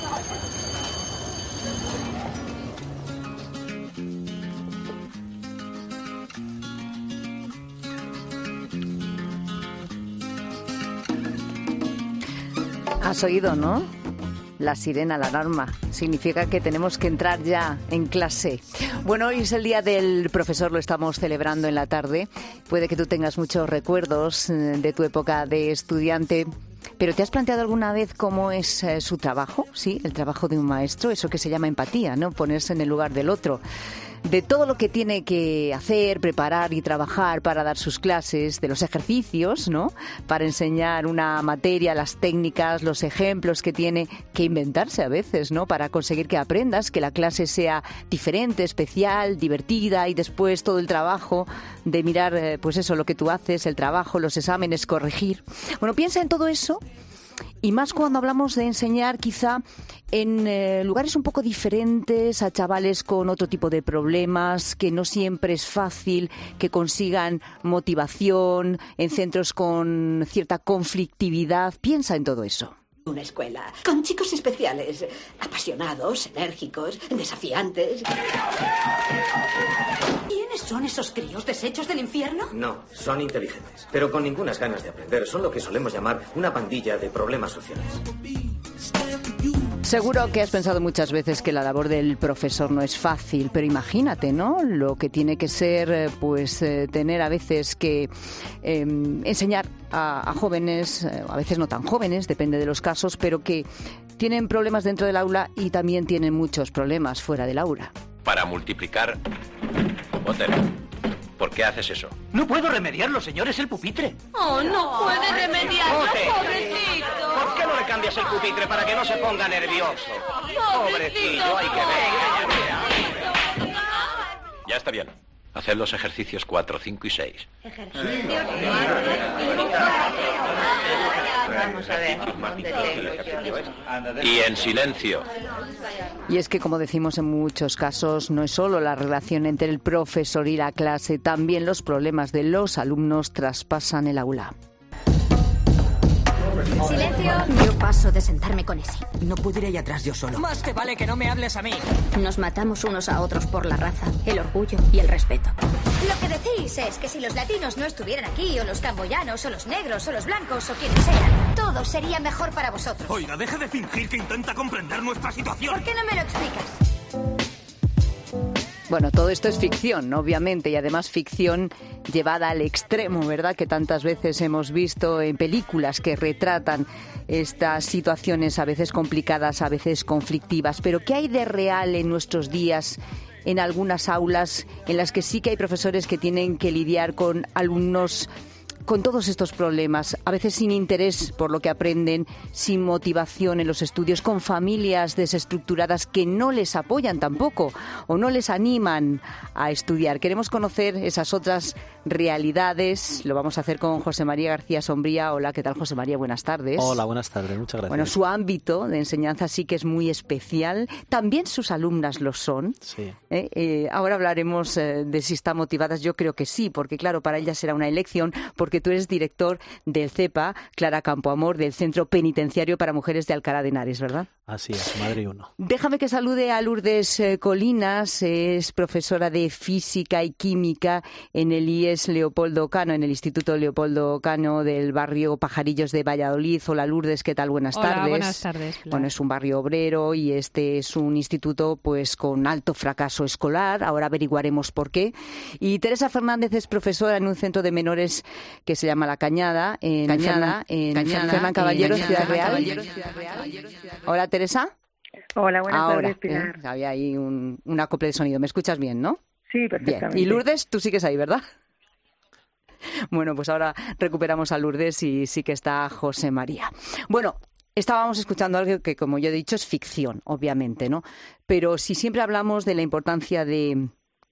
Has oído, ¿no? La sirena, la alarma. Significa que tenemos que entrar ya en clase. Bueno, hoy es el Día del Profesor, lo estamos celebrando en la tarde. Puede que tú tengas muchos recuerdos de tu época de estudiante, pero ¿te has planteado alguna vez cómo es su trabajo? Sí, el trabajo de un maestro, eso que se llama empatía, ¿no? Ponerse en el lugar del otro. De todo lo que tiene que hacer, preparar y trabajar para dar sus clases, de los ejercicios, ¿no? Para enseñar una materia, las técnicas, los ejemplos que tiene que inventarse a veces, ¿no? Para conseguir que aprendas, que la clase sea diferente, especial, divertida, y después todo el trabajo de mirar, pues eso, lo que tú haces, el trabajo, los exámenes, corregir. Bueno, piensa en todo eso. Y más cuando hablamos de enseñar quizá en lugares un poco diferentes a chavales con otro tipo de problemas, que no siempre es fácil que consigan motivación, en centros con cierta conflictividad. Piensa en todo eso. Una escuela con chicos especiales, apasionados, enérgicos, desafiantes. ¿Quiénes son esos críos deshechos del infierno? No, son inteligentes, pero con ningunas ganas de aprender. Son lo que solemos llamar una pandilla de problemas sociales. Seguro que has pensado muchas veces que la labor del profesor no es fácil, pero imagínate, ¿no? Lo que tiene que ser, tener a veces que enseñar a jóvenes, a veces no tan jóvenes, depende de los casos, pero que tienen problemas dentro del aula y también tienen muchos problemas fuera del aula. Para multiplicar, Potter, ¿por qué haces eso? No puedo remediarlo, señor, es el pupitre. Oh, no puede remediarlo, Potter. pobrecito. ¿Por qué no le cambias el pupitre para que no se ponga nervioso? Pobrecillo, hay que ver. Ya está bien. Haced los ejercicios 4, 5 y 6. Vamos a ver. Y en silencio. Y es que, como decimos en muchos casos, no es solo la relación entre el profesor y la clase, también los problemas de los alumnos traspasan el aula. ¡Silencio! Yo paso de sentarme con ese. No puedo ir ahí atrás yo solo. Más te vale que no me hables a mí. Nos matamos unos a otros por la raza, el orgullo y el respeto. Lo que decís es que si los latinos no estuvieran aquí, o los camboyanos, o los negros, o los blancos, o quienes sean, todo sería mejor para vosotros. Oiga, deje de fingir que intenta comprender nuestra situación. ¿Por qué no me lo explicas? Bueno, todo esto es ficción, obviamente, y además ficción llevada al extremo, ¿verdad? Que tantas veces hemos visto en películas que retratan estas situaciones a veces complicadas, a veces conflictivas. Pero ¿qué hay de real en nuestros días en algunas aulas en las que sí que hay profesores que tienen que lidiar con alumnos con todos estos problemas, a veces sin interés por lo que aprenden, sin motivación en los estudios, con familias desestructuradas que no les apoyan tampoco o no les animan a estudiar? Queremos conocer esas otras realidades. Lo vamos a hacer con José María García Sombría. Hola, ¿qué tal, José María? Buenas tardes. Hola, buenas tardes. Muchas gracias. Bueno, su ámbito de enseñanza sí que es muy especial. También sus alumnas lo son. Sí. Ahora hablaremos de si están motivadas. Yo creo que sí, porque claro, para ellas será una elección, porque tú eres director del CEPA, Clara Campoamor, del Centro Penitenciario para Mujeres de Alcalá de Henares, ¿verdad? Así es, Madrid 1. Déjame que salude a Lourdes Colinas, es profesora de Física y Química en el IES Leopoldo Cano, en el Instituto Leopoldo Cano del barrio Pajarillos de Valladolid. Hola, Lourdes, ¿qué tal? Buenas tardes. Hola, buenas tardes. Claro. Bueno, es un barrio obrero y este es un instituto pues con alto fracaso escolar. Ahora averiguaremos por qué. Y Teresa Fernández es profesora en un centro de menores que se llama La Cañada, en Fernán Caballero, Ciudad Real. Hola, Teresa. Hola, buenas tardes, Pilar. Había ahí un acople de sonido. ¿Me escuchas bien, no? Sí, perfectamente. Bien. Y Lourdes, tú sigues ahí, ¿verdad? Bueno, pues ahora recuperamos a Lourdes y sí que está José María. Bueno, estábamos escuchando algo que, como yo he dicho, es ficción, obviamente, ¿no? Pero si siempre hablamos de la importancia de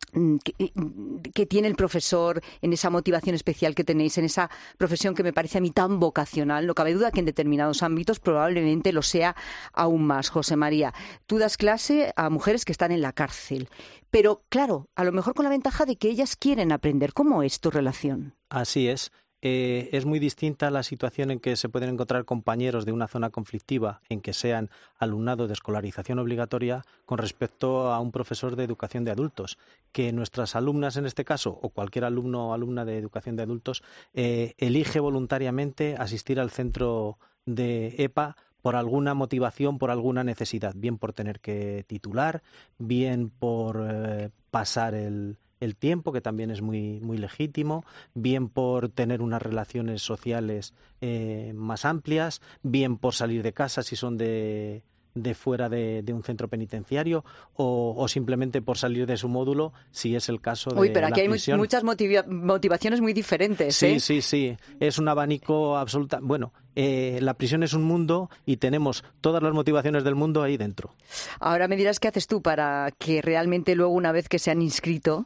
que tiene el profesor, en esa motivación especial que tenéis, en esa profesión que me parece a mí tan vocacional, no cabe duda que en determinados ámbitos probablemente lo sea aún más. José María, tú das clase a mujeres que están en la cárcel, pero claro, a lo mejor con la ventaja de que ellas quieren aprender. ¿Cómo es tu relación? Así es. es muy distinta la situación en que se pueden encontrar compañeros de una zona conflictiva en que sean alumnado de escolarización obligatoria con respecto a un profesor de educación de adultos, que nuestras alumnas en este caso, o cualquier alumno o alumna de educación de adultos, elige voluntariamente asistir al centro de EPA por alguna motivación, por alguna necesidad, bien por tener que titular, bien por pasar el tiempo, que también es muy, muy legítimo, bien por tener unas relaciones sociales más amplias, bien por salir de casa si son de fuera de un centro penitenciario o simplemente por salir de su módulo, si es el caso de pero aquí la prisión. Hay muchas motivaciones muy diferentes. Sí. Es un abanico absoluta. Bueno, la prisión es un mundo y tenemos todas las motivaciones del mundo ahí dentro. Ahora me dirás qué haces tú para que realmente luego, una vez que se han inscrito,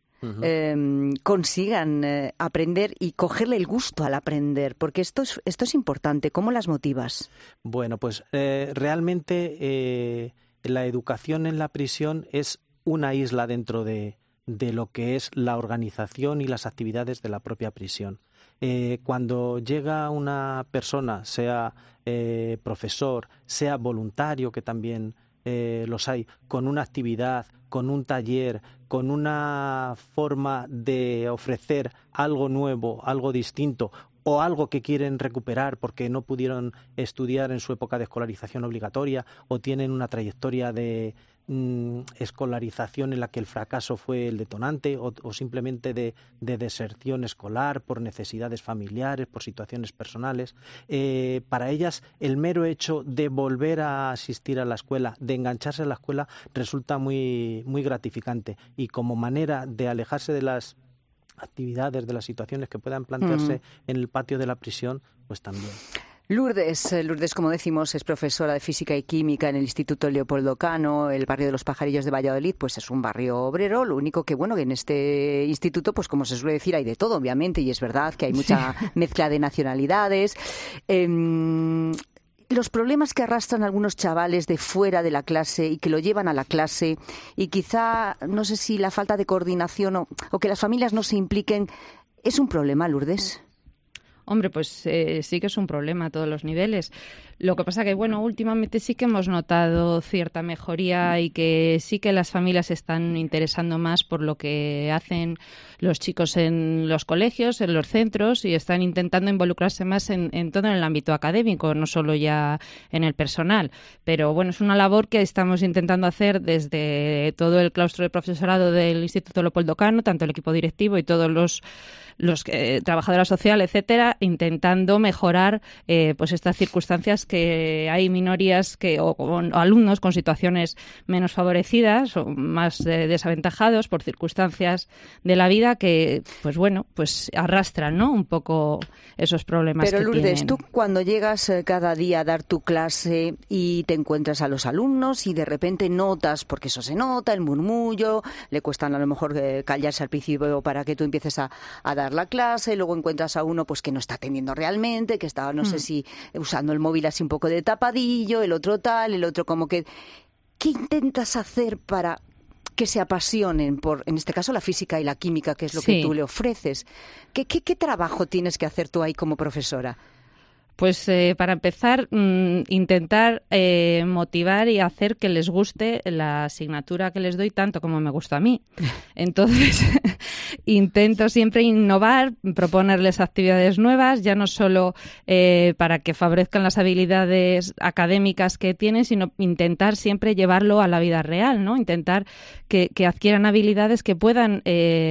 consigan aprender y cogerle el gusto al aprender, porque esto es importante. ¿Cómo las motivas? Bueno, pues realmente la educación en la prisión es una isla dentro de lo que es la organización y las actividades de la propia prisión. Cuando llega una persona, sea profesor, sea voluntario, que también los hay, con una actividad, con un taller, con una forma de ofrecer algo nuevo, algo distinto, o algo que quieren recuperar porque no pudieron estudiar en su época de escolarización obligatoria o tienen una trayectoria de escolarización en la que el fracaso fue el detonante o simplemente de deserción escolar por necesidades familiares, por situaciones personales. Para ellas el mero hecho de volver a asistir a la escuela, de engancharse a la escuela, resulta muy, muy gratificante, y como manera de alejarse de las actividades, de las situaciones que puedan plantearse en el patio de la prisión, pues también. Lourdes, como decimos, es profesora de Física y Química en el Instituto Leopoldo Cano. El barrio de los Pajarillos de Valladolid pues es un barrio obrero. Lo único que, bueno, que en este instituto, pues como se suele decir, hay de todo, obviamente, y es verdad que hay mucha mezcla de nacionalidades. Los problemas que arrastran algunos chavales de fuera de la clase y que lo llevan a la clase, y quizá, no sé si la falta de coordinación o que las familias no se impliquen, ¿es un problema, Lourdes? Hombre, pues sí que es un problema a todos los niveles. Lo que pasa que, bueno, últimamente sí que hemos notado cierta mejoría y que sí que las familias se están interesando más por lo que hacen los chicos en los colegios, en los centros, y están intentando involucrarse más en todo en el ámbito académico, no solo ya en el personal. Pero, bueno, es una labor que estamos intentando hacer desde todo el claustro de profesorado del Instituto Leopoldo Cano, tanto el equipo directivo y todos los trabajadora social, etcétera, intentando mejorar pues estas circunstancias que hay minorías o alumnos con situaciones menos favorecidas o más desaventajados por circunstancias de la vida que, pues bueno, pues arrastran, ¿no?, un poco esos problemas. Pero que Lourdes, tienen. tú cuando llegas cada día a dar tu clase y te encuentras a los alumnos y de repente notas, porque eso se nota, el murmullo, le cuestan a lo mejor callarse al principio para que tú empieces a dar la clase, y luego encuentras a uno pues que no está atendiendo realmente, que está, no sé si usando el móvil así un poco de tapadillo, el otro tal, el otro como que... ¿Qué intentas hacer para que se apasionen por, en este caso, la física y la química, que es lo que tú le ofreces? ¿Qué trabajo tienes que hacer tú ahí como profesora? Pues para empezar, intentar motivar y hacer que les guste la asignatura que les doy tanto como me gusta a mí. Entonces, intento siempre innovar, proponerles actividades nuevas, ya no solo para que favorezcan las habilidades académicas que tienen, sino intentar siempre llevarlo a la vida real, ¿no? Intentar que adquieran habilidades que puedan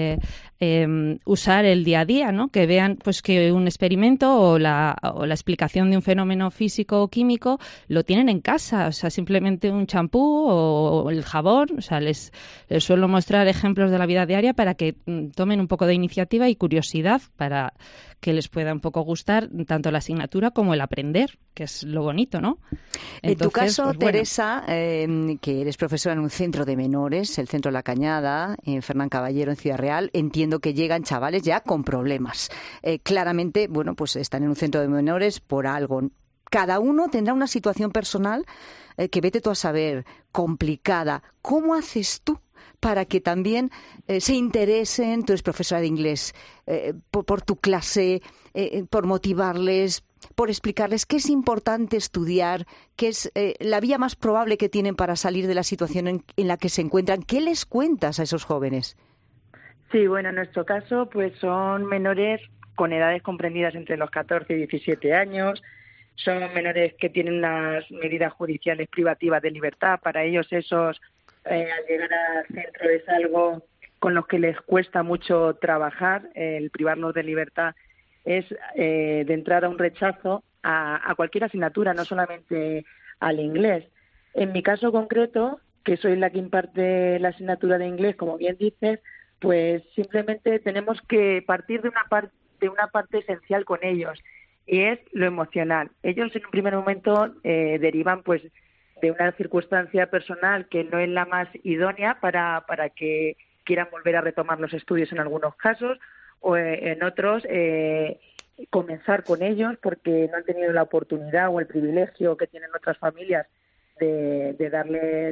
usar el día a día, ¿no? Que vean pues que un experimento o la explicación de un fenómeno físico o químico lo tienen en casa, o sea, simplemente un champú o el jabón, o sea, les suelo mostrar ejemplos de la vida diaria para que tomen un poco de iniciativa y curiosidad para que les pueda un poco gustar tanto la asignatura como el aprender, que es lo bonito, ¿no? Entonces, en tu caso, pues, bueno. Teresa, que eres profesora en un centro de menores, el Centro La Cañada, en Fernán Caballero, en Ciudad Real, entiendo que llegan chavales ya con problemas. Claramente, bueno, pues están en un centro de menores por algo. Cada uno tendrá una situación personal que vete tú a saber, complicada. ¿Cómo haces tú para que también se interesen? Tú eres profesora de inglés, por tu clase, por motivarles, por explicarles qué es importante estudiar, qué es la vía más probable que tienen para salir de la situación en la que se encuentran. ¿Qué les cuentas a esos jóvenes? Sí, bueno, en nuestro caso pues son menores con edades comprendidas entre los 14 y 17 años. Son menores que tienen unas medidas judiciales privativas de libertad. Para ellos esos, al llegar al centro, es algo con los que les cuesta mucho trabajar. El privarlos de libertad es de entrada un rechazo a cualquier asignatura, no solamente al inglés. En mi caso concreto, que soy la que imparte la asignatura de inglés, como bien dices, pues simplemente tenemos que partir de una parte esencial con ellos, y es lo emocional. Ellos en un primer momento derivan pues de una circunstancia personal que no es la más idónea para que quieran volver a retomar los estudios en algunos casos, o en otros comenzar con ellos porque no han tenido la oportunidad o el privilegio que tienen otras familias de darles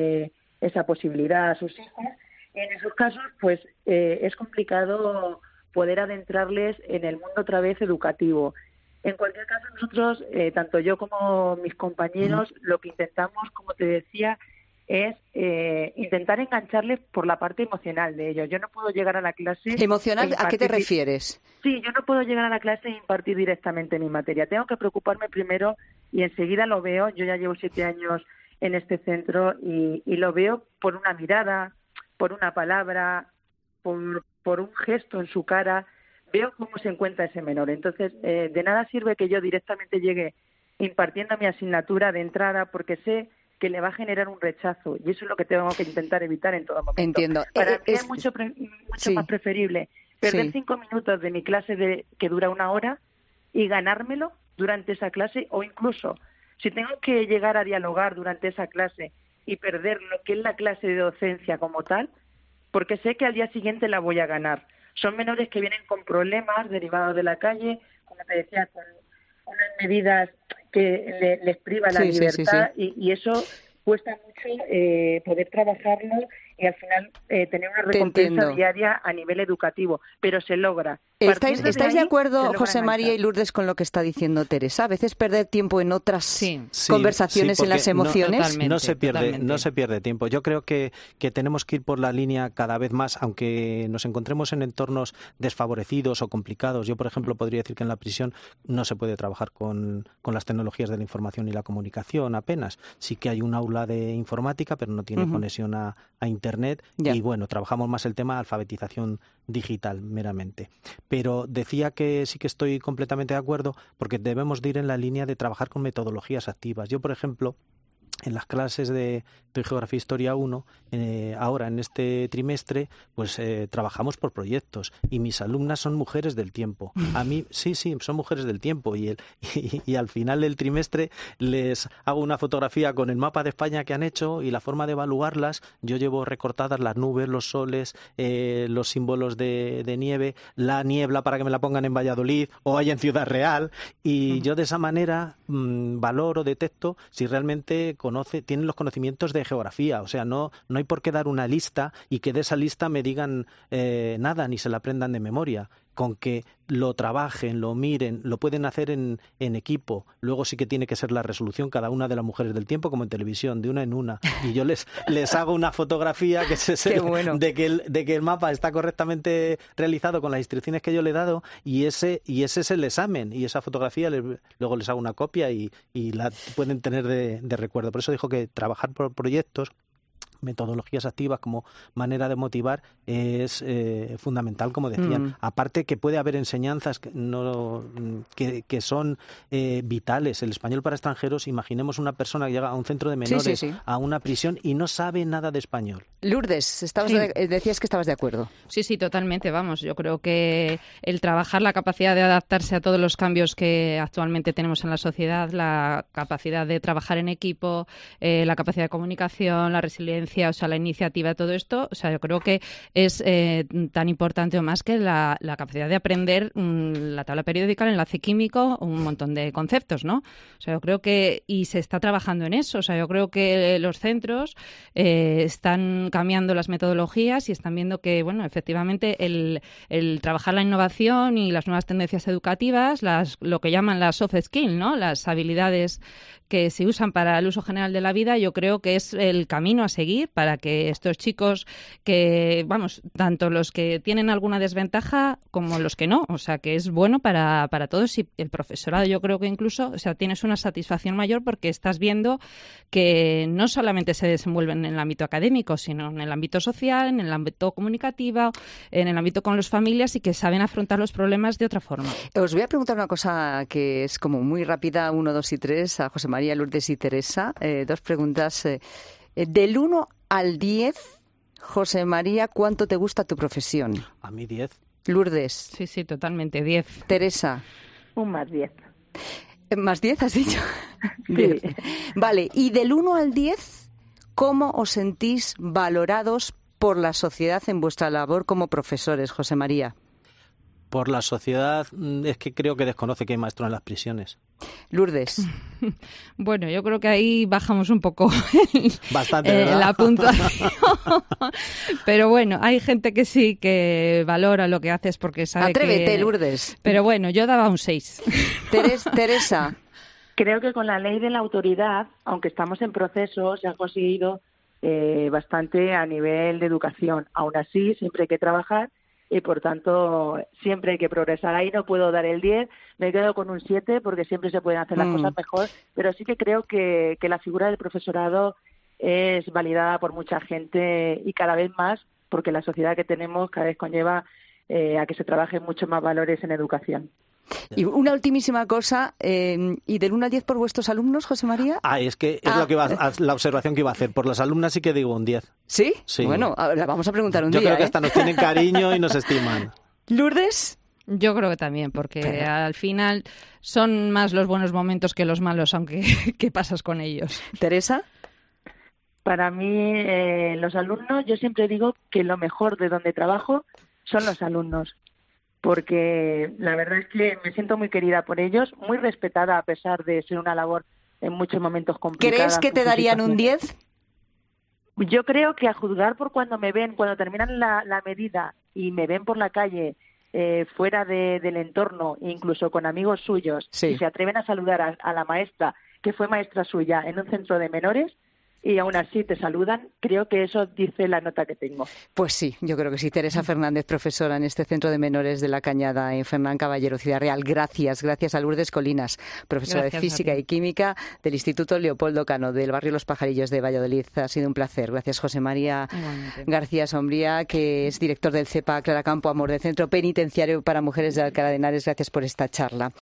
esa posibilidad a sus hijos. En esos casos, pues es complicado poder adentrarles en el mundo otra vez educativo. En cualquier caso, nosotros, tanto yo como mis compañeros, lo que intentamos, como te decía, es intentar engancharles por la parte emocional de ellos. Yo no puedo llegar a la clase... ¿Emocional? ¿A qué te refieres? Sí, yo no puedo llegar a la clase e impartir directamente mi materia. Tengo que preocuparme primero y enseguida lo veo. Yo ya llevo 7 años en este centro y lo veo por una mirada, por una palabra, por un gesto en su cara. Veo cómo se encuentra ese menor. Entonces, de nada sirve que yo directamente llegue impartiendo mi asignatura de entrada, porque sé que le va a generar un rechazo, y eso es lo que tengo que intentar evitar en todo momento. Entiendo. Para mí es mucho más preferible perder 5 minutos de mi clase que dura 1 hora y ganármelo durante esa clase, o incluso si tengo que llegar a dialogar durante esa clase y perder lo que es la clase de docencia como tal, porque sé que al día siguiente la voy a ganar. Son menores que vienen con problemas derivados de la calle, como te decía, con unas medidas que les priva la libertad. Y eso cuesta mucho poder trabajarlo y al final tener una recompensa diaria a nivel educativo, pero se logra. ¿Estáis de acuerdo, José María y Lourdes, con lo que está diciendo Teresa? A veces perder tiempo en otras conversaciones, en las emociones. No se pierde tiempo. Yo creo que tenemos que ir por la línea cada vez más, aunque nos encontremos en entornos desfavorecidos o complicados. Yo, por ejemplo, podría decir que en la prisión no se puede trabajar con las tecnologías de la información y la comunicación apenas. Sí que hay un aula de informática, pero no tiene conexión a Internet. Y bueno, trabajamos más el tema de alfabetización digital meramente. Pero decía que sí que estoy completamente de acuerdo, porque debemos de ir en la línea de trabajar con metodologías activas. Yo, por ejemplo, en las clases de Geografía e Historia 1, ahora en este trimestre, pues trabajamos por proyectos, y mis alumnas son mujeres del tiempo. A mí, sí, son mujeres del tiempo, y al final del trimestre les hago una fotografía con el mapa de España que han hecho y la forma de evaluarlas. Yo llevo recortadas las nubes, los soles, los símbolos de nieve, la niebla para que me la pongan en Valladolid o allá en Ciudad Real, y yo de esa manera valoro, detecto si realmente tienen los conocimientos de geografía. O sea, no hay por qué dar una lista y que de esa lista me digan nada, ni se la aprendan de memoria. Con que lo trabajen, lo miren, lo pueden hacer en equipo. Luego sí que tiene que ser la resolución cada una de las mujeres del tiempo, como en televisión, de una en una. Y yo les hago una fotografía que es de que el mapa está correctamente realizado con las instrucciones que yo le he dado, y ese es el examen. Y esa fotografía luego les hago una copia y la pueden tener de recuerdo. Por eso dijo que trabajar por proyectos, metodologías activas como manera de motivar, es fundamental, como decían. Aparte que puede haber enseñanzas que son vitales. El español para extranjeros, imaginemos una persona que llega a un centro de menores, a una prisión, y no sabe nada de español. Lourdes, decías que estabas de acuerdo. Sí, totalmente. Vamos, yo creo que el trabajar la capacidad de adaptarse a todos los cambios que actualmente tenemos en la sociedad, la capacidad de trabajar en equipo, la capacidad de comunicación, la resiliencia, experiencia, o sea, la iniciativa, todo esto, o sea, yo creo que es tan importante o más que la capacidad de aprender la tabla periódica, el enlace químico, un montón de conceptos, ¿no? O sea, yo creo que, y se está trabajando en eso, o sea, yo creo que los centros están cambiando las metodologías y están viendo que, bueno, efectivamente el trabajar la innovación y las nuevas tendencias educativas, lo que llaman las soft skills, ¿no? Las habilidades que se usan para el uso general de la vida, yo creo que es el camino a seguir para que estos chicos que, vamos, tanto los que tienen alguna desventaja como los que no, o sea, que es bueno para todos, y el profesorado yo creo que incluso, o sea, tienes una satisfacción mayor porque estás viendo que no solamente se desenvuelven en el ámbito académico, sino en el ámbito social, en el ámbito comunicativo, en el ámbito con las familias, y que saben afrontar los problemas de otra forma. Os voy a preguntar una cosa que es como muy rápida, 1, 2 y 3, a José María, Lourdes y Teresa. 2 preguntas. Del 1 al 10, José María, ¿cuánto te gusta tu profesión? A mí 10. Lourdes. Sí, totalmente, 10. Teresa. Un más 10. ¿Más 10 has dicho? Sí. 10. Vale, y del 1 al 10, ¿cómo os sentís valorados por la sociedad en vuestra labor como profesores, José María? Por la sociedad, es que creo que desconoce que hay maestros en las prisiones. Lourdes. Bueno, yo creo que ahí bajamos un poco bastante, ¿verdad? La puntuación. Pero bueno, hay gente que sí que valora lo que haces porque sabe Atrévete, que... Lourdes. Pero bueno, yo daba un 6. Teresa. Creo que con la ley de la autoridad, aunque estamos en proceso, se ha conseguido bastante a nivel de educación. Aún así, siempre hay que trabajar y, por tanto, siempre hay que progresar. Ahí no puedo dar el 10, me quedo con un 7 porque siempre se pueden hacer las cosas mejor, pero sí que creo que la figura del profesorado es validada por mucha gente y cada vez más, porque la sociedad que tenemos cada vez conlleva a que se trabajen muchos más valores en educación. Y una ultimísima cosa, ¿y del 1 al 10 por vuestros alumnos, José María? Es que es lo que la observación que iba a hacer. Por las alumnas sí que digo un 10. ¿Sí? Sí. Bueno, la vamos a preguntar un día. Yo creo que hasta nos tienen cariño y nos estiman. ¿Lourdes? Yo creo que también, porque al final son más los buenos momentos que los malos, aunque ¿qué pasas con ellos? ¿Teresa? Para mí, los alumnos, yo siempre digo que lo mejor de donde trabajo son los alumnos, porque la verdad es que me siento muy querida por ellos, muy respetada a pesar de ser una labor en muchos momentos complicada. ¿Crees que te darían un 10? Yo creo que a juzgar por cuando me ven, cuando terminan la medida y me ven por la calle, fuera del entorno, incluso con amigos suyos, y se atreven a saludar a la maestra, que fue maestra suya en un centro de menores, y aún así te saludan, creo que eso dice la nota que tengo. Pues sí, yo creo que sí. Teresa Fernández, profesora en este Centro de Menores de la Cañada en Fernán Caballero, Ciudad Real. Gracias a Lourdes Colinas, profesora de Física y Química del Instituto Leopoldo Cano, del barrio Los Pajarillos de Valladolid. Ha sido un placer. Gracias, José María García Sombría, que es director del CEPA Clara Campo Amor, del Centro Penitenciario para Mujeres de Alcalá de Henares. Gracias por esta charla.